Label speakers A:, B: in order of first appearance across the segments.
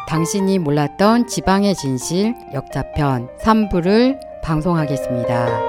A: 당신이 몰랐던 지방의 진실 역자편 3부를 방송하겠습니다.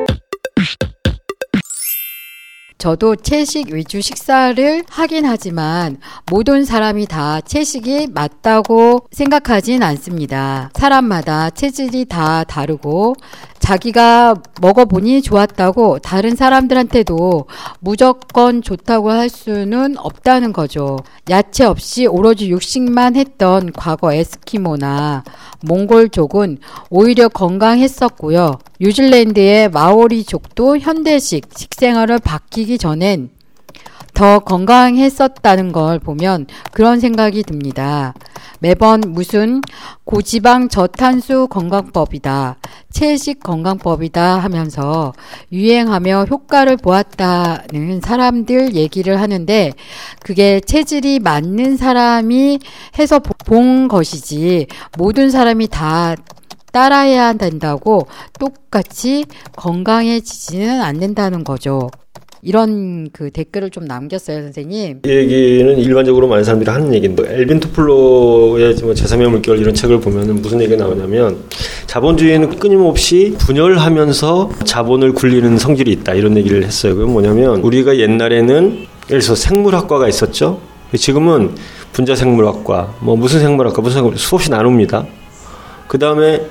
A: 저도 채식 위주 식사를 하긴 하지만 모든 사람이 다 채식이 맞다고 생각하진 않습니다. 사람마다 체질이 다 다르고 자기가 먹어보니 좋았다고 다른 사람들한테도 무조건 좋다고 할 수는 없다는 거죠. 야채 없이 오로지 육식만 했던 과거 에스키모나 몽골족은 오히려 건강했었고요. 뉴질랜드의 마오리족도 현대식 식생활을 바뀌기 전엔 더 건강했었다는 걸 보면 그런 생각이 듭니다. 매번 무슨 고지방 저탄수 건강법이다, 채식 건강법이다 하면서 유행하며 효과를 보았다는 사람들 얘기를 하는데 그게 체질이 맞는 사람이 해서 본 것이지 모든 사람이 다 따라해야 된다고 똑같이 건강해지지는 않는다는 거죠. 이런 그 댓글을 좀 남겼어요, 선생님.
B: 이 얘기는 일반적으로 많은 사람들이 하는 얘기인데, 엘빈 토플러의 제3의 물결 이런 책을 보면은 무슨 얘기가 나오냐면, 자본주의는 끊임없이 분열하면서 자본을 굴리는 성질이 있다, 이런 얘기를 했어요. 그건 뭐냐면, 우리가 옛날에는 예를 들어서 생물학과가 있었죠. 지금은 분자생물학과, 무슨 생물학과, 수없이 나눕니다. 그 다음에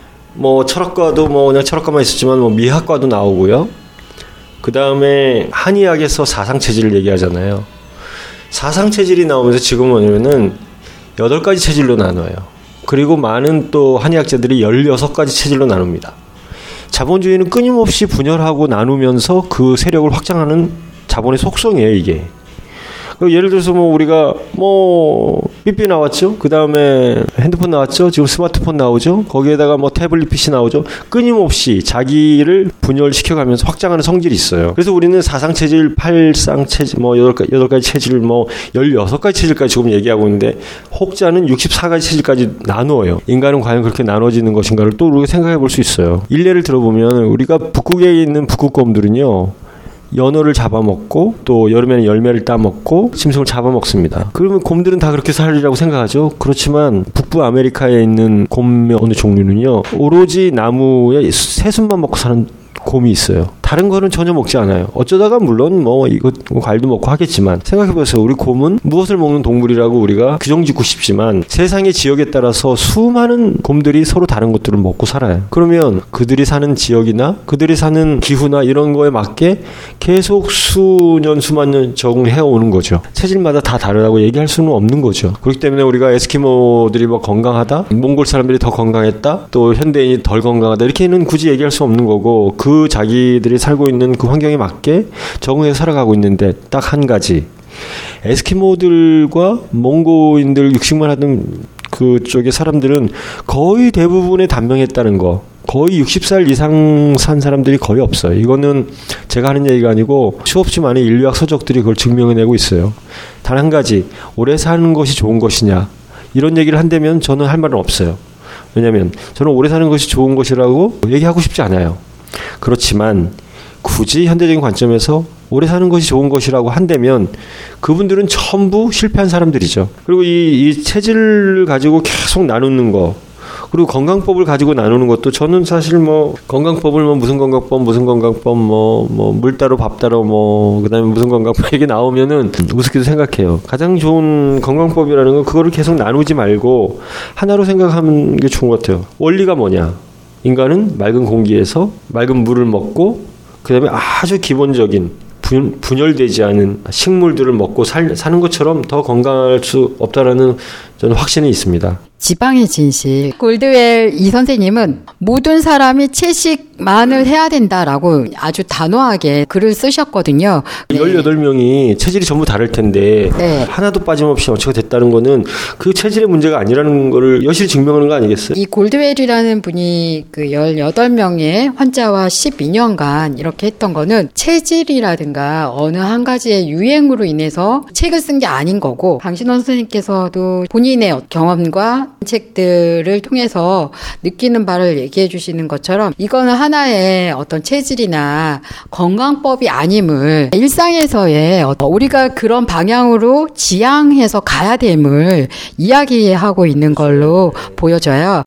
B: 철학과도 그냥 철학과만 있었지만 미학과도 나오고요. 그 다음에 한의학에서 사상체질을 얘기하잖아요. 사상체질이 나오면서 지금은 뭐냐면은 8가지 체질로 나눠요. 그리고 많은 또 한의학자들이 16가지 체질로 나눕니다. 자본주의는 끊임없이 분열하고 나누면서 그 세력을 확장하는 자본의 속성이에요, 이게. 예를 들어서 우리가 삐삐 나왔죠. 그 다음에 핸드폰 나왔죠. 지금 스마트폰 나오죠. 거기에다가 태블릿 PC 나오죠. 끊임없이 자기를 분열시켜가면서 확장하는 성질이 있어요. 그래서 우리는 사상체질, 팔상체질, 8가지 체질, 16가지 체질까지 지금 얘기하고 있는데 혹자는 64가지 체질까지 나누어요. 인간은 과연 그렇게 나눠지는 것인가를 또 우리가 생각해 볼 수 있어요. 일례를 들어보면 우리가 북극에 있는 북극곰들은요, 연어를 잡아먹고 또 여름에는 열매를 따먹고 짐승을 잡아먹습니다. 그러면 곰들은 다 그렇게 살리라고 생각하죠. 그렇지만 북부 아메리카에 있는 곰의 어느 종류는요, 오로지 나무에 새순만 먹고 사는 곰이 있어요. 다른 거는 전혀 먹지 않아요. 어쩌다가 물론 이거 과일도 먹고 하겠지만 생각해보세요. 우리 곰은 무엇을 먹는 동물이라고 우리가 규정짓고 싶지만 세상의 지역에 따라서 수많은 곰들이 서로 다른 것들을 먹고 살아요. 그러면 그들이 사는 지역이나 그들이 사는 기후나 이런 거에 맞게 계속 수년 수만 년 적응해 오는 거죠. 체질마다 다 다르다고 얘기할 수는 없는 거죠. 그렇기 때문에 우리가 에스키모들이 건강하다, 몽골 사람들이 더 건강했다, 또 현대인이 덜 건강하다 이렇게는 굳이 얘기할 수 없는 거고, 그 자기들이 살고 있는 그 환경에 맞게 적응해서 살아가고 있는데 딱 한 가지, 에스키모들과 몽고인들 육식만 하던 그쪽의 사람들은 거의 대부분의 단명했다는 거, 거의 60살 이상 산 사람들이 거의 없어요. 이거는 제가 하는 얘기가 아니고 수없이 많은 인류학 서적들이 그걸 증명해내고 있어요. 단 한 가지, 오래 사는 것이 좋은 것이냐 이런 얘기를 한다면 저는 할 말은 없어요. 왜냐하면 저는 오래 사는 것이 좋은 것이라고 얘기하고 싶지 않아요. 그렇지만 굳이 현대적인 관점에서 오래 사는 것이 좋은 것이라고 한다면 그분들은 전부 실패한 사람들이죠. 그리고 이 체질을 가지고 계속 나누는 거, 그리고 건강법을 가지고 나누는 것도 저는 사실 건강법을 무슨 건강법 물 따로 밥 따로 그다음에 무슨 건강법 이게 나오면은 우습게도 생각해요. 가장 좋은 건강법이라는 건 그거를 계속 나누지 말고 하나로 생각하는 게 좋은 것 같아요. 원리가 뭐냐? 인간은 맑은 공기에서 맑은 물을 먹고 그 다음에 아주 기본적인 분열되지 않은 식물들을 먹고 사는 것처럼 더 건강할 수 없다라는 저는 확신이 있습니다.
A: 지방의 진실. 골드웰 이 선생님은 모든 사람이 채식만을 해야 된다라고 아주 단호하게 글을 쓰셨거든요.
B: 18명이 체질이 전부 다를 텐데
A: 네.
B: 하나도 빠짐없이 어처가 됐다는 거는 그 체질의 문제가 아니라는 거를 여실히 증명하는 거 아니겠어요?
A: 이 골드웰이라는 분이 그 18명의 환자와 12년간 이렇게 했던 거는 체질이라든가 어느 한 가지의 유행으로 인해서 책을 쓴 게 아닌 거고, 강신원 선생님께서도 본인의 경험과 책들을 통해서 느끼는 바를 얘기해 주시는 것처럼 이거는 하나의 어떤 체질이나 건강법이 아님을 일상에서의 우리가 그런 방향으로 지향해서 가야 됨을 이야기하고 있는 걸로 보여져요.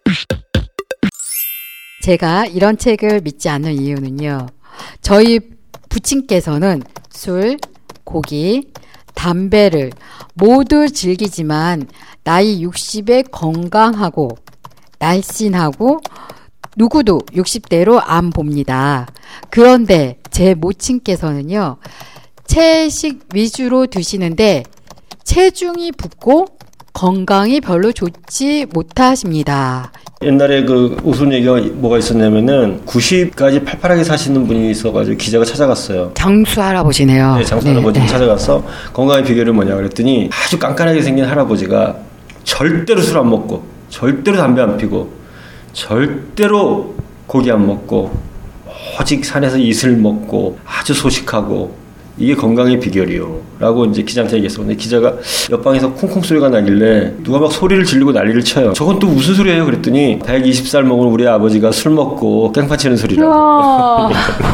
A: 제가 이런 책을 믿지 않는 이유는요. 저희 부친께서는 술, 고기, 담배를 모두 즐기지만 나이 60에 건강하고 날씬하고 누구도 60대로 안 봅니다. 그런데 제 모친께서는요. 채식 위주로 드시는데 체중이 붙고 건강이 별로 좋지 못하십니다.
B: 옛날에 그 웃은 얘기가 뭐가 있었냐면은 90까지 팔팔하게 사시는 분이 있어가지고 기자가 찾아갔어요.
A: 장수 할아버지네요.
B: 네, 장수 할아버지 찾아가서 건강의 비결이 뭐냐 그랬더니 아주 깐깐하게 생긴 할아버지가 절대로 술 안 먹고 절대로 담배 안 피고 절대로 고기 안 먹고 오직 산에서 이슬 먹고 아주 소식하고 이게 건강의 비결이요 라고 이제 기자한테 얘기했어. 근데 기자가 옆방에서 쿵쿵 소리가 나길래 누가 막 소리를 지르고 난리를 쳐요. 저건 또 무슨 소리예요? 그랬더니 120살 먹은 우리 아버지가 술 먹고 깽판 치는 소리라고.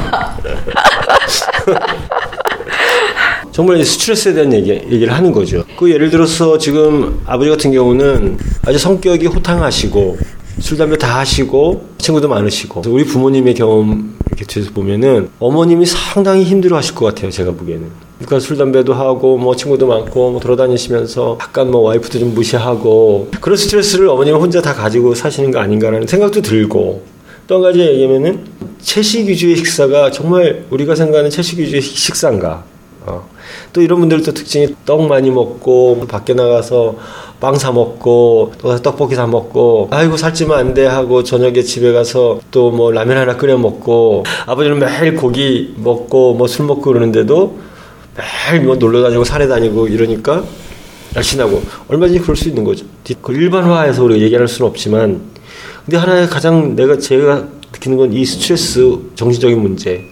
B: 정말 스트레스에 대한 얘기를 하는 거죠. 그 예를 들어서 지금 아버지 같은 경우는 아주 성격이 호탕하시고 술, 담배 다 하시고 친구도 많으시고 우리 부모님의 경험 이렇게 뒤에서 보면은 어머님이 상당히 힘들어 하실 것 같아요. 제가 보기에는. 그러니까 술, 담배도 하고 뭐 친구도 많고 뭐 돌아다니시면서 약간 뭐 와이프도 좀 무시하고 그런 스트레스를 어머님은 혼자 다 가지고 사시는 거 아닌가라는 생각도 들고 또 한 가지 얘기하면은 채식 위주의 식사가 정말 우리가 생각하는 채식 위주의 식사인가 또 이런 분들도 특징이 떡 많이 먹고 밖에 나가서 빵 사 먹고 또 떡볶이 사 먹고 아이고 살찌면 안 돼 하고 저녁에 집에 가서 또 뭐 라면 하나 끓여 먹고 아버지는 매일 고기 먹고 뭐 술 먹고 그러는데도 매일 뭐 놀러 다니고 산에 다니고 이러니까 날씬하고 얼마든지 그럴 수 있는 거죠. 일반화해서 우리가 얘기할 수는 없지만 근데 하나의 가장 제가 느끼는 건 이 스트레스 정신적인 문제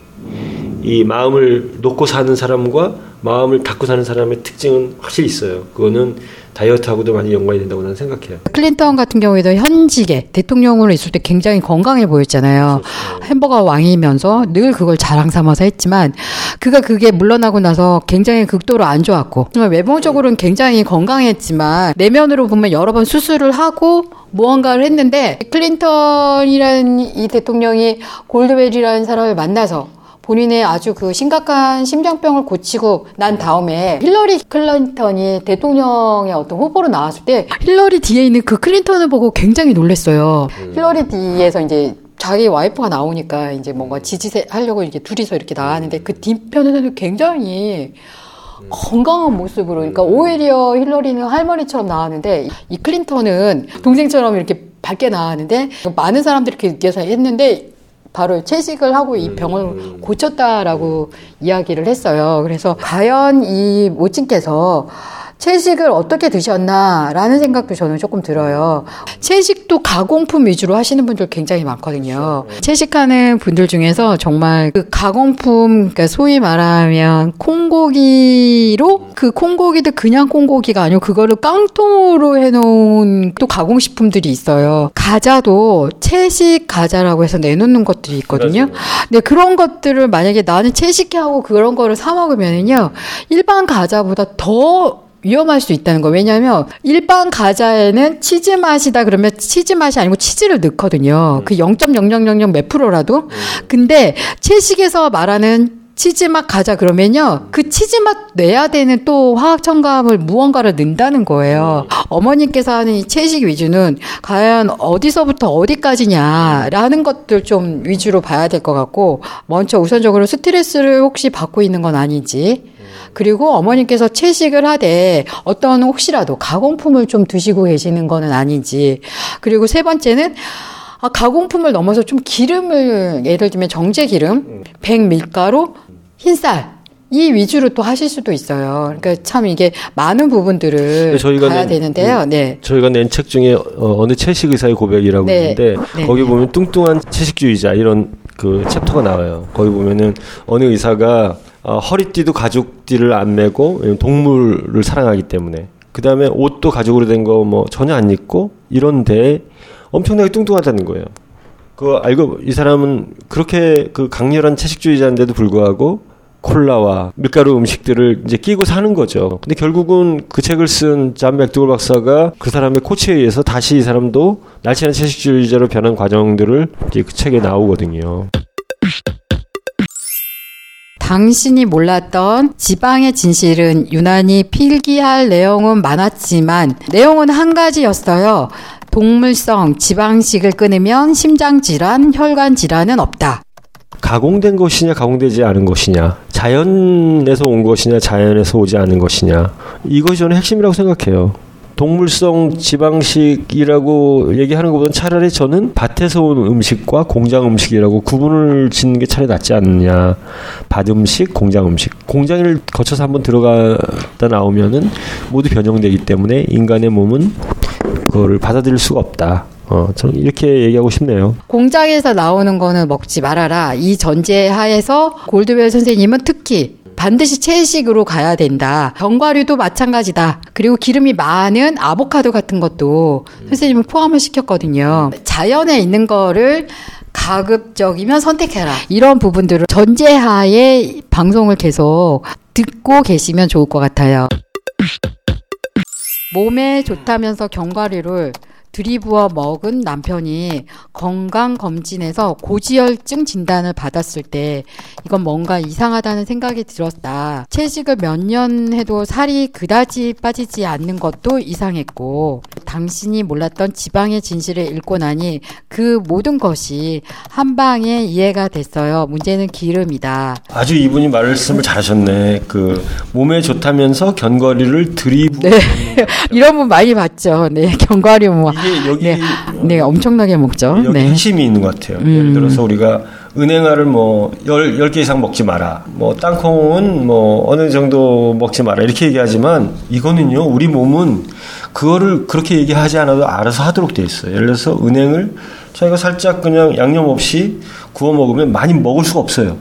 B: 이 마음을 놓고 사는 사람과 마음을 닫고 사는 사람의 특징은 확실히 있어요. 그거는 다이어트하고도 많이 연관이 된다고 나는 생각해요.
A: 클린턴 같은 경우에도 현직에 대통령으로 있을 때 굉장히 건강해 보였잖아요. 그렇죠. 햄버거 왕이면서 늘 그걸 자랑 삼아서 했지만 그게 물러나고 나서 굉장히 극도로 안 좋았고 정말 외모적으로는 굉장히 건강했지만 내면으로 보면 여러 번 수술을 하고 무언가를 했는데 클린턴이라는 이 대통령이 골드웰이라는 사람을 만나서 본인의 아주 그 심각한 심장병을 고치고 난 다음에 힐러리 클린턴이 대통령의 어떤 후보로 나왔을 때 힐러리 뒤에 있는 그 클린턴을 보고 굉장히 놀랐어요. 힐러리 뒤에서 이제 자기 와이프가 나오니까 이제 뭔가 지지하려고 이렇게 둘이서 이렇게 나가는데 그 뒤편에서는 굉장히 건강한 모습으로 그러니까 오히려 힐러리는 할머니처럼 나왔는데 이 클린턴은 동생처럼 이렇게 밝게 나왔는데 많은 사람들이 그렇게 했는데 바로 채식을 하고 이 병을 고쳤다라고 이야기를 했어요. 그래서 과연 이 모친께서 채식을 어떻게 드셨나라는 생각도 저는 조금 들어요. 채식도 가공품 위주로 하시는 분들 굉장히 많거든요. 채식하는 분들 중에서 정말 그 가공품, 그러니까 소위 말하면 콩고기로 그 콩고기도 그냥 콩고기가 아니고 그거를 깡통으로 해놓은 또 가공식품들이 있어요. 과자도 채식 과자라고 해서 내놓는 것들이 있거든요. 근데 그런 것들을 만약에 나는 채식하고 그런 거를 사 먹으면은요, 일반 과자보다 더 위험할 수 있다는 거. 왜냐하면 일반 과자에는 치즈 맛이다 그러면 치즈 맛이 아니고 치즈를 넣거든요. 그 0.0000 몇 프로라도. 근데 채식에서 말하는 치즈 맛 과자 그러면요, 그 치즈 맛 내야 되는 또 화학 첨가물 무언가를 넣는다는 거예요. 어머님께서 하는 이 채식 위주는 과연 어디서부터 어디까지냐라는 것들 좀 위주로 봐야 될 것 같고, 먼저 우선적으로 스트레스를 혹시 받고 있는 건 아닌지, 그리고 어머님께서 채식을 하되 어떤 혹시라도 가공품을 좀 드시고 계시는 거는 아닌지, 그리고 세 번째는 가공품을 넘어서 좀 기름을, 예를 들면 정제기름, 백밀가루, 흰쌀 이 위주로 또 하실 수도 있어요. 그러니까 참 이게 많은 부분들을 봐야 되는데요. 네.
B: 저희가 낸 책 중에 어느 채식 의사의 고백이라고 있는데 거기 보면 뚱뚱한 채식주의자 이런 그 챕터가 나와요. 거기 보면은 어느 의사가 허리띠도 가죽띠를 안 매고 동물을 사랑하기 때문에 그다음에 옷도 가죽으로 된 거 뭐 전혀 안 입고 이런데 엄청나게 뚱뚱하다는 거예요. 그 알고 이 사람은 그렇게 그 강렬한 채식주의자인데도 불구하고 콜라와 밀가루 음식들을 이제 끼고 사는 거죠. 근데 결국은 그 책을 쓴 잔 맥도걸 박사가 그 사람의 코치에 의해서 다시 이 사람도 날씬한 채식주의자로 변한 과정들을 이제 그 책에 나오거든요.
A: 당신이 몰랐던 지방의 진실은 유난히 필기할 내용은 많았지만 내용은 한 가지였어요. 동물성 지방식을 끊으면 심장질환, 혈관질환은 없다.
B: 가공된 것이냐 가공되지 않은 것이냐, 자연에서 온 것이냐 자연에서 오지 않은 것이냐, 이것이 저는 핵심이라고 생각해요. 동물성 지방식이라고 얘기하는 것보다는 차라리 저는 밭에서 온 음식과 공장 음식이라고 구분을 짓는 게 차라리 낫지 않느냐. 밭 음식, 공장 음식. 공장을 거쳐서 한번 들어가다 나오면은 모두 변형되기 때문에 인간의 몸은 그거를 받아들일 수가 없다. 저는 이렇게 얘기하고 싶네요.
A: 공장에서 나오는 거는 먹지 말아라. 이 전제하에서 골드웰 선생님은 특히 반드시 채식으로 가야 된다. 견과류도 마찬가지다. 그리고 기름이 많은 아보카도 같은 것도 선생님은 포함을 시켰거든요. 자연에 있는 거를 가급적이면 선택해라. 이런 부분들을 전제하에 방송을 계속 듣고 계시면 좋을 것 같아요. 몸에 좋다면서 견과류를 들이부어 먹은 남편이 건강검진에서 고지혈증 진단을 받았을 때 이건 뭔가 이상하다는 생각이 들었다. 채식을 몇 년 해도 살이 그다지 빠지지 않는 것도 이상했고, 당신이 몰랐던 지방의 진실을 읽고 나니 그 모든 것이 한 방에 이해가 됐어요. 문제는 기름이다.
B: 아주 이분이 말씀을 잘하셨네. 그 몸에 좋다면서 견과류를 들이부어.
A: 네. 이런 분 많이 봤죠. 네. 견과류 뭐.
B: 여기
A: 네, 엄청나게 먹죠.
B: 여기
A: 네.
B: 핵심이 있는 것 같아요. 예를 들어서 우리가 은행알을 뭐 10개 이상 먹지 마라. 뭐 땅콩은 뭐 어느 정도 먹지 마라. 이렇게 얘기하지만 이거는요. 우리 몸은 그거를 그렇게 얘기하지 않아도 알아서 하도록 돼 있어요. 예를 들어서 은행을 저희가 살짝 그냥 양념 없이 구워 먹으면 많이 먹을 수가 없어요.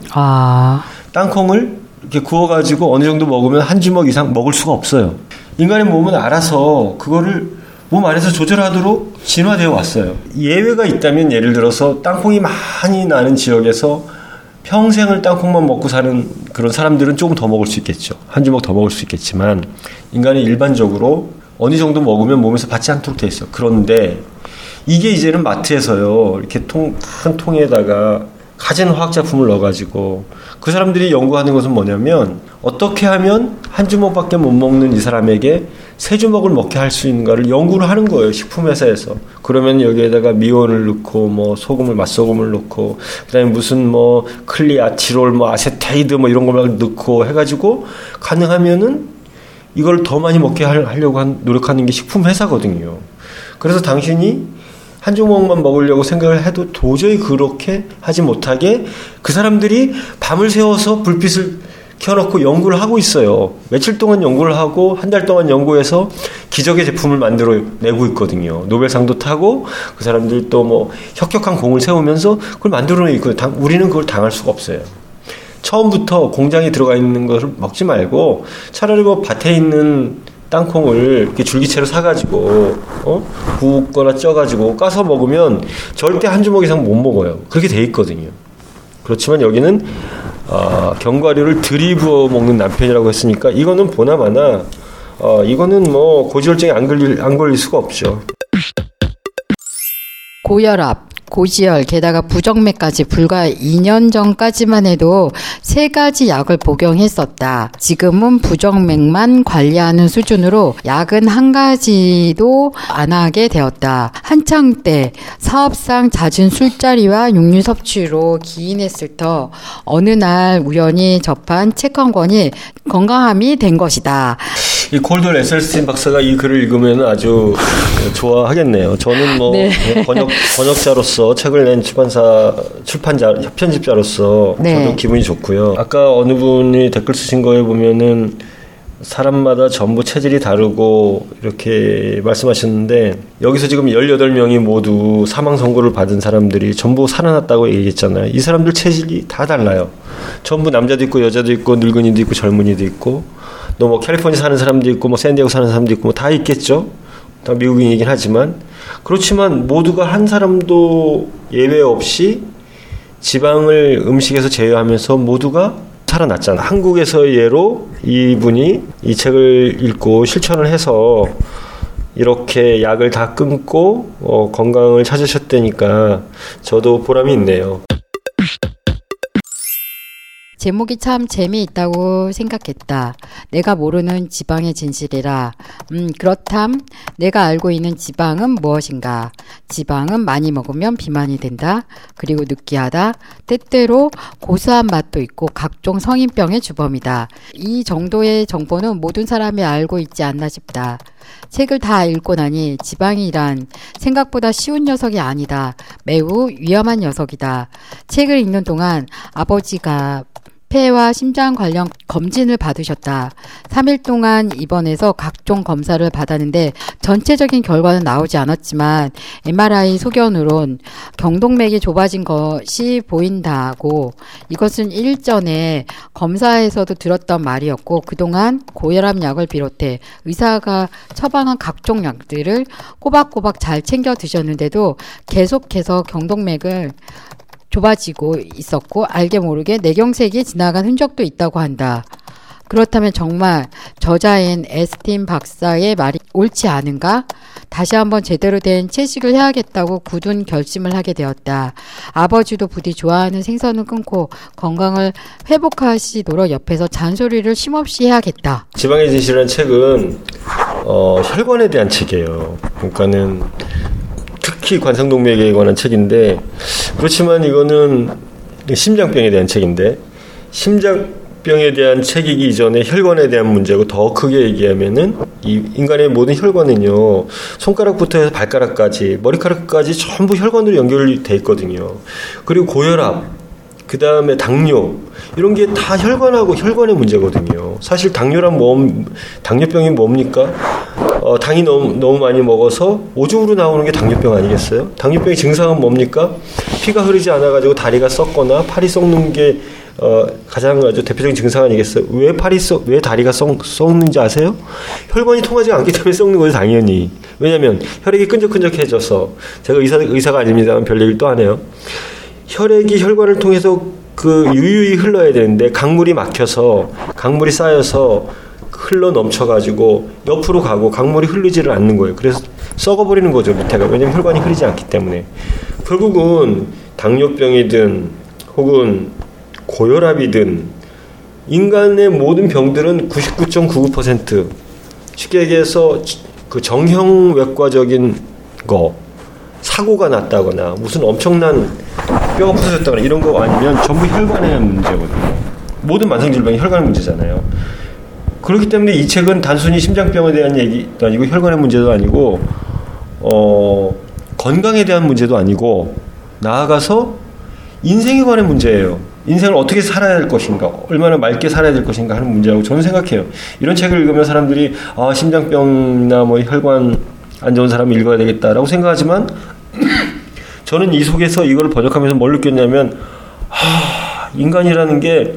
B: 땅콩을 이렇게 구워가지고 어느 정도 먹으면 한 주먹 이상 먹을 수가 없어요. 인간의 몸은 알아서 그거를 몸 안에서 조절하도록 진화되어 왔어요. 예외가 있다면 예를 들어서 땅콩이 많이 나는 지역에서 평생을 땅콩만 먹고 사는 그런 사람들은 조금 더 먹을 수 있겠죠. 한 주먹 더 먹을 수 있겠지만 인간이 일반적으로 어느 정도 먹으면 몸에서 받지 않도록 되어 있어요. 그런데 이게 이제는 마트에서요. 이렇게 한 통에다가 가진 화학작품을 넣어가지고 그 사람들이 연구하는 것은 뭐냐면 어떻게 하면 한 주먹밖에 못 먹는 이 사람에게 세 주먹을 먹게 할 수 있는가를 연구를 하는 거예요. 식품회사에서. 그러면 여기에다가 미온을 넣고 뭐 소금을 맛소금을 넣고 그다음에 무슨 뭐 클리아치롤 뭐 아세테이드 뭐 이런 걸 넣고 해가지고 가능하면은 이걸 더 많이 먹게 하려고 노력하는 게 식품회사거든요. 그래서 당신이 한 주먹만 먹으려고 생각을 해도 도저히 그렇게 하지 못하게 그 사람들이 밤을 새워서 불빛을 켜놓고 연구를 하고 있어요. 며칠 동안 연구를 하고 한 달 동안 연구해서 기적의 제품을 만들어내고 있거든요. 노벨상도 타고 그 사람들이 또 뭐 혁혁한 공을 세우면서 그걸 만들어내고 있거든요. 우리는 그걸 당할 수가 없어요. 처음부터 공장에 들어가 있는 것을 먹지 말고 차라리 뭐 밭에 있는 땅콩을 이렇게 줄기채로 사가지고 굽거나 쪄가지고 까서 먹으면 절대 한 주먹 이상 못 먹어요. 그렇게 돼 있거든요. 그렇지만 여기는 견과류를 들이부어 먹는 남편이라고 했으니까 이거는 보나마나 이거는 뭐 고지혈증에 안 걸릴 수가 없죠.
A: 고혈압, 고지혈, 게다가 부정맥까지 불과 2년 전까지만 해도 3가지 약을 복용했었다. 지금은 부정맥만 관리하는 수준으로 약은 한 가지도 안 하게 되었다. 한창 때 사업상 잦은 술자리와 육류 섭취로 기인했을 터 어느 날 우연히 접한 책 한 권이 건강함이 된 것이다.
B: 이 콜돌 에셀스틴 박사가 이 글을 읽으면 아주 좋아하겠네요. 저는 뭐 네. 번역자로서 책을 낸 출판자, 편집자로서 네. 저도 기분이 좋고요. 아까 어느 분이 댓글 쓰신 거에 보면은 사람마다 전부 체질이 다르고 이렇게 말씀하셨는데 여기서 지금 18명이 모두 사망 선고를 받은 사람들이 전부 살아났다고 얘기했잖아요. 이 사람들 체질이 다 달라요. 전부 남자도 있고 여자도 있고 늙은이도 있고 젊은이도 있고 또 뭐 캘리포니아 사는 사람도 있고 뭐 샌디에고 사는 사람도 있고 뭐 다 있겠죠. 다 미국인이긴 하지만 그렇지만 모두가 한 사람도 예외 없이 지방을 음식에서 제외하면서 모두가 살아났잖아. 한국에서의 예로 이분이 이 책을 읽고 실천을 해서 이렇게 약을 다 끊고 건강을 찾으셨다니까 저도 보람이 있네요.
A: 제목이 참 재미있다고 생각했다. 내가 모르는 지방의 진실이라. 그렇담 내가 알고 있는 지방은 무엇인가? 지방은 많이 먹으면 비만이 된다. 그리고 느끼하다. 때때로 고소한 맛도 있고 각종 성인병의 주범이다. 이 정도의 정보는 모든 사람이 알고 있지 않나 싶다. 책을 다 읽고 나니 지방이란 생각보다 쉬운 녀석이 아니다. 매우 위험한 녀석이다. 책을 읽는 동안 아버지가 폐와 심장 관련 검진을 받으셨다. 3일 동안 입원해서 각종 검사를 받았는데 전체적인 결과는 나오지 않았지만 MRI 소견으론 경동맥이 좁아진 것이 보인다고 이것은 일전에 검사에서도 들었던 말이었고 그동안 고혈압 약을 비롯해 의사가 처방한 각종 약들을 꼬박꼬박 잘 챙겨 드셨는데도 계속해서 경동맥을 좁아지고 있었고 알게 모르게 뇌경색이 지나간 흔적도 있다고 한다. 그렇다면 정말 저자인 에스틴 박사의 말이 옳지 않은가? 다시 한번 제대로 된 채식을 해야겠다고 굳은 결심을 하게 되었다. 아버지도 부디 좋아하는 생선을 끊고 건강을 회복하시도록 옆에서 잔소리를 쉼없이 해야겠다.
B: 지방의 진실이라는 책은 혈관에 대한 책이에요. 그러니까는 특히 관상동맥에 관한 책인데 그렇지만 이거는 심장병에 대한 책인데 심장병에 대한 책이기 이전에 혈관에 대한 문제고 더 크게 얘기하면은 이 인간의 모든 혈관은요 손가락부터 해서 발가락까지 머리카락까지 전부 혈관으로 연결돼 있거든요. 그리고 고혈압 그 다음에 당뇨 이런 게 다 혈관하고 혈관의 문제거든요. 사실 당뇨병이 뭡니까? 당이 너무 많이 먹어서 오줌으로 나오는 게 당뇨병 아니겠어요? 당뇨병의 증상은 뭡니까? 피가 흐르지 않아가지고 다리가 썩거나 팔이 썩는 게 가장 아주 대표적인 증상 아니겠어요? 왜 다리가 썩는지 아세요? 혈관이 통하지 않기 때문에 썩는 거죠, 당연히. 왜냐면 혈액이 끈적끈적해져서 제가 의사가 아닙니다만 별 얘기를 또 하네요. 혈액이 혈관을 통해서 유유히 흘러야 되는데 강물이 막혀서 강물이 쌓여서 흘러 넘쳐가지고 옆으로 가고 강물이 흐르지를 않는 거예요. 그래서 썩어버리는 거죠, 밑에가. 왜냐면 혈관이 흐르지 않기 때문에. 결국은 당뇨병이든 혹은 고혈압이든 인간의 모든 병들은 99.99% 쉽게 얘기해서 그 정형외과적인 거 사고가 났다거나 무슨 엄청난 뼈가 부서졌다거나 이런 거 아니면 전부 혈관의 문제거든요. 모든 만성질병이 혈관의 문제잖아요. 그렇기 때문에 이 책은 단순히 심장병에 대한 얘기도 아니고 혈관의 문제도 아니고 건강에 대한 문제도 아니고 나아가서 인생에 관한 문제예요. 인생을 어떻게 살아야 될 것인가, 얼마나 맑게 살아야 될 것인가 하는 문제라고 저는 생각해요. 이런 책을 읽으면 사람들이 심장병이나 뭐 혈관 안 좋은 사람이 읽어야 되겠다라고 생각하지만 저는 이 속에서 이걸 번역하면서 뭘 느꼈냐면 인간이라는 게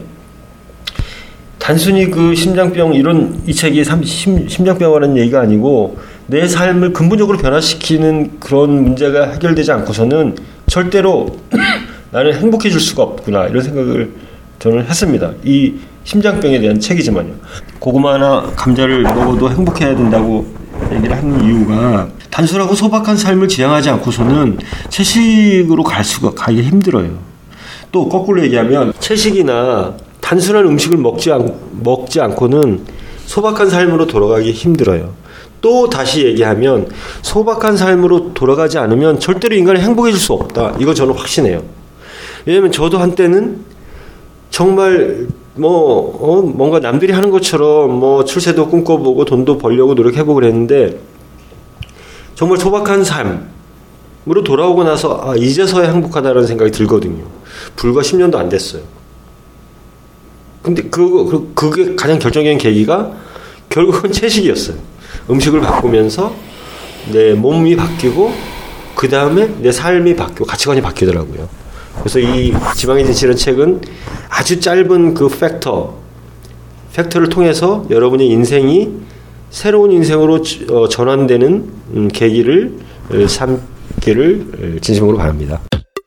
B: 단순히 그 심장병 이 책이 심장병이라는 얘기가 아니고 내 삶을 근본적으로 변화시키는 그런 문제가 해결되지 않고서는 절대로 나는 행복해질 수가 없구나 이런 생각을 저는 했습니다. 이 심장병에 대한 책이지만요. 고구마 하나 감자를 먹어도 행복해야 된다고 얘기를 하는 이유가 단순하고 소박한 삶을 지향하지 않고서는 채식으로 가기 힘들어요. 또 거꾸로 얘기하면 채식이나 단순한 음식을 먹지 않고는 소박한 삶으로 돌아가기 힘들어요. 또 다시 얘기하면 소박한 삶으로 돌아가지 않으면 절대로 인간이 행복해질 수 없다. 이거 저는 확신해요. 왜냐하면 저도 한때는 정말 뭔가 남들이 하는 것처럼 출세도 꿈꿔보고 돈도 벌려고 노력해보고 그랬는데 정말 소박한 삶으로 돌아오고 나서 이제서야 행복하다는 생각이 들거든요. 불과 10년도 안 됐어요. 근데 그게 가장 결정적인 계기가 결국은 채식이었어요. 음식을 바꾸면서 내 몸이 바뀌고 그 다음에 내 삶이 바뀌고 가치관이 바뀌더라고요. 그래서 이 지방의 진실이라는 책은 아주 짧은 그 팩터를 통해서 여러분의 인생이 새로운 인생으로 전환되는 계기를 삼기를 진심으로 바랍니다.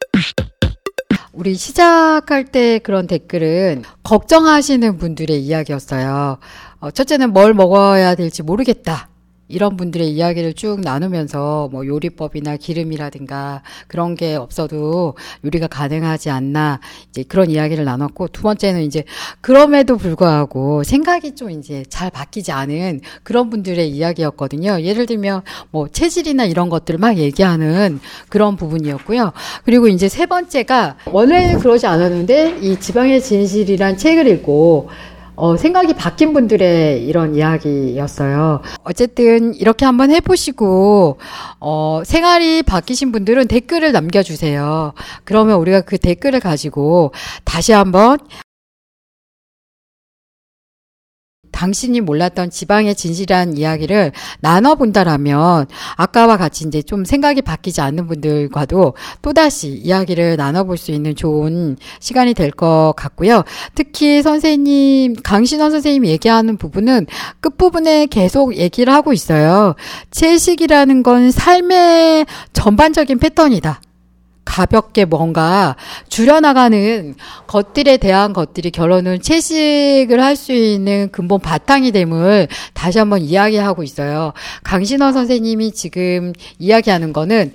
A: 우리 시작할 때 그런 댓글은 걱정하시는 분들의 이야기였어요. 첫째는 뭘 먹어야 될지 모르겠다. 이런 분들의 이야기를 쭉 나누면서 뭐 요리법이나 기름이라든가 그런 게 없어도 요리가 가능하지 않나 이제 그런 이야기를 나눴고, 두 번째는 이제 그럼에도 불구하고 생각이 좀 이제 잘 바뀌지 않은 그런 분들의 이야기였거든요. 예를 들면 뭐 체질이나 이런 것들을 막 얘기하는 그런 부분이었고요. 그리고 이제 세 번째가 원래는 그러지 않았는데 이 지방의 진실이란 책을 읽고 생각이 바뀐 분들의 이런 이야기였어요. 어쨌든 이렇게 한번 해보시고 생활이 바뀌신 분들은 댓글을 남겨주세요. 그러면 우리가 그 댓글을 가지고 다시 한번 당신이 몰랐던 지방의 진실한 이야기를 나눠본다라면 아까와 같이 이제 좀 생각이 바뀌지 않는 분들과도 또다시 이야기를 나눠볼 수 있는 좋은 시간이 될 것 같고요. 특히 강신원 선생님이 얘기하는 부분은 끝부분에 계속 얘기를 하고 있어요. 채식이라는 건 삶의 전반적인 패턴이다. 가볍게 뭔가 줄여나가는 것들에 대한 것들이 결론은 채식을 할 수 있는 근본 바탕이 됨을 다시 한번 이야기하고 있어요. 강신원 선생님이 지금 이야기하는 거는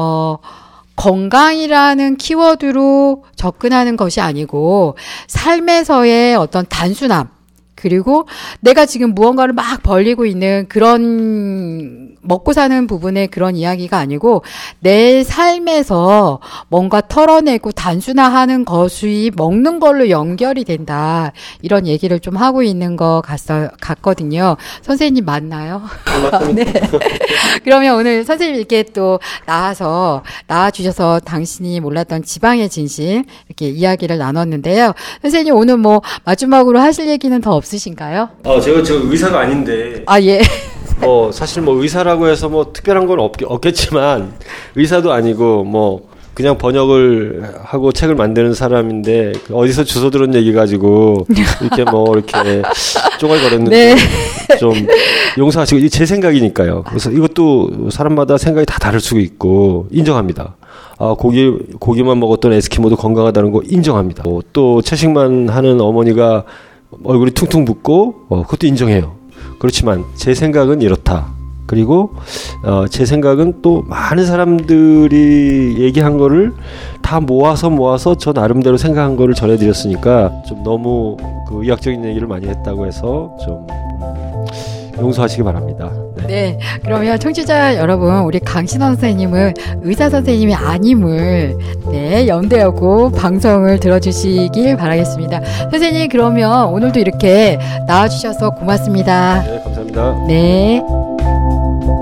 A: 건강이라는 키워드로 접근하는 것이 아니고 삶에서의 어떤 단순함, 그리고 내가 지금 무언가를 막 벌리고 있는 그런 먹고 사는 부분의 그런 이야기가 아니고 내 삶에서 뭔가 털어내고 단순화하는 것이 먹는 걸로 연결이 된다. 이런 얘기를 좀 하고 있는 것 같거든요. 선생님 맞나요? 네. 그러면 오늘 선생님 이렇게 또 나와주셔서 당신이 몰랐던 지방의 진실 이렇게 이야기를 나눴는데요. 선생님 오늘 뭐 마지막으로 하실 얘기는 더 없으신가요?
B: 제가 의사가 아닌데.
A: 예.
B: 사실 의사라고 해서 특별한 건 없겠지만, 의사도 아니고, 그냥 번역을 하고 책을 만드는 사람인데, 어디서 주워 들은 얘기 가지고, 이렇게 쪼갈거렸는데, 네. 좀 용서하시고, 이게 제 생각이니까요. 그래서 이것도 사람마다 생각이 다 다를 수 있고, 인정합니다. 고기만 먹었던 에스키모도 건강하다는 거 인정합니다. 또 채식만 하는 어머니가 얼굴이 퉁퉁 붓고, 그것도 인정해요. 그렇지만 제 생각은 이렇다. 그리고 제 생각은 또 많은 사람들이 얘기한 거를 다 모아서 저 나름대로 생각한 거를 전해드렸으니까 좀 너무 그 의학적인 얘기를 많이 했다고 해서 좀 용서하시기 바랍니다.
A: 네. 그러면 청취자 여러분, 우리 강신원 선생님은 의사 선생님이 아님을 염두하고 방송을 들어주시길 바라겠습니다. 선생님, 그러면 오늘도 이렇게 나와주셔서 고맙습니다.
B: 네, 감사합니다.
A: 네.